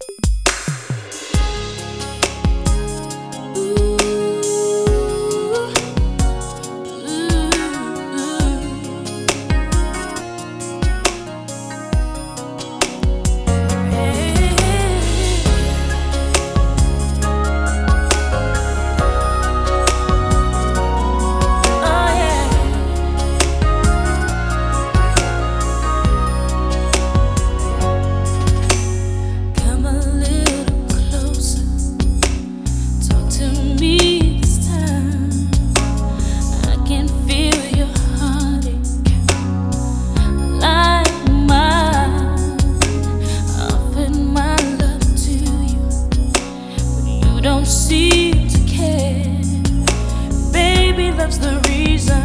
Don't seem to care. Baby, that's the reason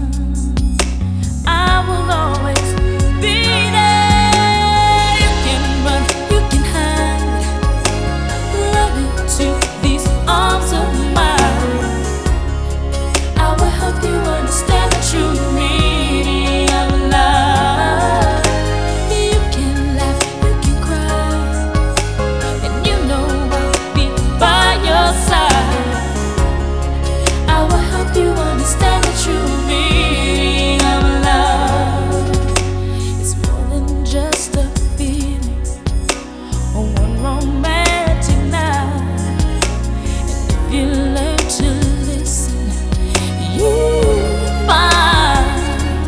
I will always be there. You can run, you can hide, run into these arms of mine. I will help you understand the true meaning of love. You can laugh, you can cry, and you know I'll be by your side. I will help you understand the true meaning of love. It's more than just a feeling or one romantic night. And if you learn to listen, you'll find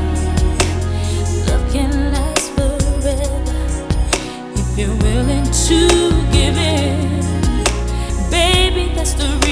love can last forever if you're willing to give in. Baby, that's the